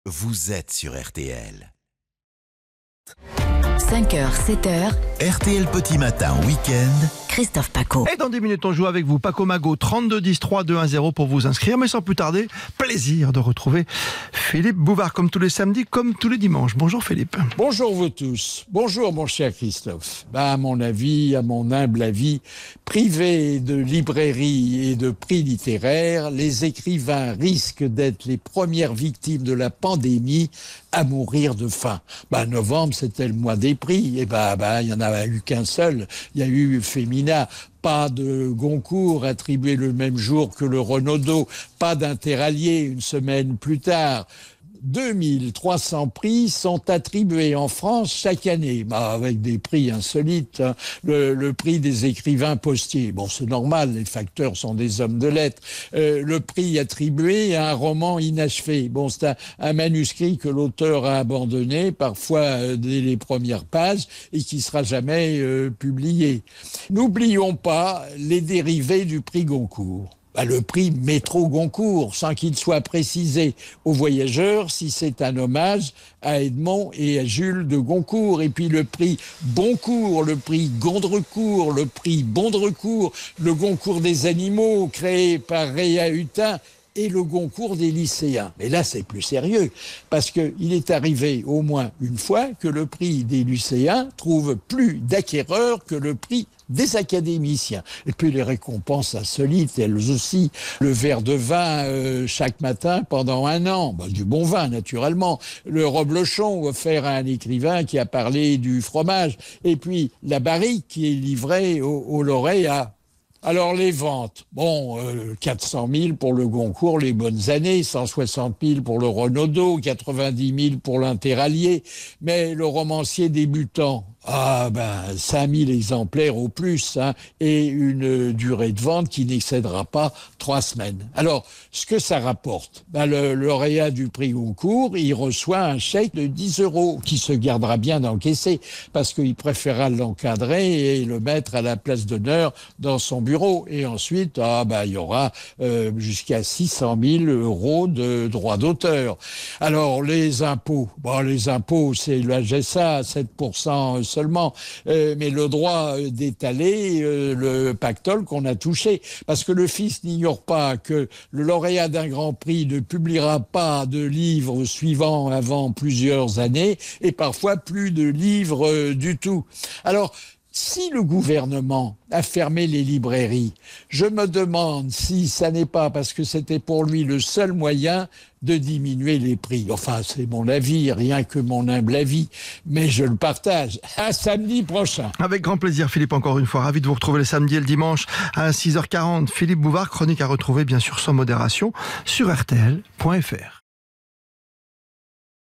vous êtes sur RTL. 5h, 7h, RTL Petit Matin Week-end. Christophe Paco. Et dans 10 minutes, on joue avec vous, Paco Mago, 32 10 3 2 1 0 pour vous inscrire. Mais sans plus tarder, plaisir de retrouver Philippe Bouvard, comme tous les samedis, comme tous les dimanches. Bonjour Philippe. Bonjour vous tous. Bonjour mon cher Christophe. À mon avis, à mon humble avis, privés de librairies et de prix littéraires, les écrivains risquent d'être les premières victimes de la pandémie à mourir de faim. Novembre, c'était le mois des prix. Et il y en a eu qu'un seul. Il y a eu Femina. Pas de Goncourt attribué le même jour que le Renaudot. Pas d'Interallié une semaine plus tard. 2300 prix sont attribués en France chaque année, avec des prix insolites. Hein. Le prix des écrivains postiers, c'est normal, les facteurs sont des hommes de lettres. Le prix attribué à un roman inachevé, c'est un manuscrit que l'auteur a abandonné, parfois dès les premières pages, et qui sera jamais publié. N'oublions pas les dérivés du prix Goncourt. Le prix Métro Goncourt, sans qu'il soit précisé aux voyageurs si c'est un hommage à Edmond et à Jules de Goncourt. Et puis le prix Boncourt, le prix Gondrecourt, le prix Bondrecourt, le Goncourt des animaux créé par Réa Hutin et le Goncourt des lycéens. Mais là, c'est plus sérieux, parce qu'il est arrivé au moins une fois que le prix des lycéens trouve plus d'acquéreurs que le prix des académiciens. Et puis les récompenses insolites, elles aussi. Le verre de vin chaque matin pendant 1 an. Du bon vin, naturellement. Le reblochon offert à un écrivain qui a parlé du fromage. Et puis la barrique qui est livrée aux lauréats. Alors les ventes, 400 000 pour le Goncourt, les bonnes années, 160 000 pour le Renaudot, 90 000 pour l'Interallié, mais le romancier débutant, 5 000 exemplaires au plus, et une durée de vente qui n'excédera pas 3 semaines. Alors, ce que ça rapporte, le lauréat du prix Goncourt, il reçoit un chèque de 10 € qui se gardera bien d'encaisser, parce qu'il préférera l'encadrer et le mettre à la place d'honneur dans son bureau. Et ensuite, il y aura jusqu'à 600 000 € de droits d'auteur. Alors, les impôts, c'est le GSA, 7% seulement, mais le droit d'étaler le pactole qu'on a touché. Parce que le fisc n'ignore pas que le lauréat d'un grand prix ne publiera pas de livres suivants avant plusieurs années, et parfois plus de livres du tout. Alors, si le gouvernement a fermé les librairies, je me demande si ça n'est pas parce que c'était pour lui le seul moyen de diminuer les prix. Enfin, c'est mon avis, rien que mon humble avis, mais je le partage. À samedi prochain. Avec grand plaisir, Philippe, encore une fois. Ravi de vous retrouver le samedi et le dimanche à 6h40. Philippe Bouvard, chronique à retrouver, bien sûr, sans modération, sur RTL.fr.